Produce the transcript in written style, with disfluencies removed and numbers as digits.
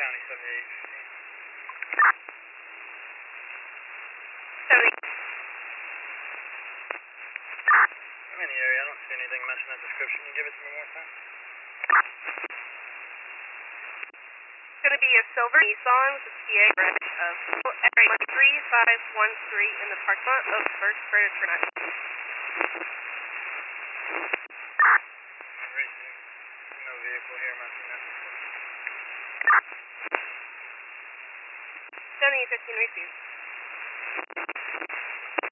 County 78. 70. I'm in the area. I don't see anything matching that description. Can you give it to me one more time? It's going to be a silver Nissan with a PA branch of 3513 in the parking lot of First Predator Net. Racing. No vehicle here matching that description. 7015 receive.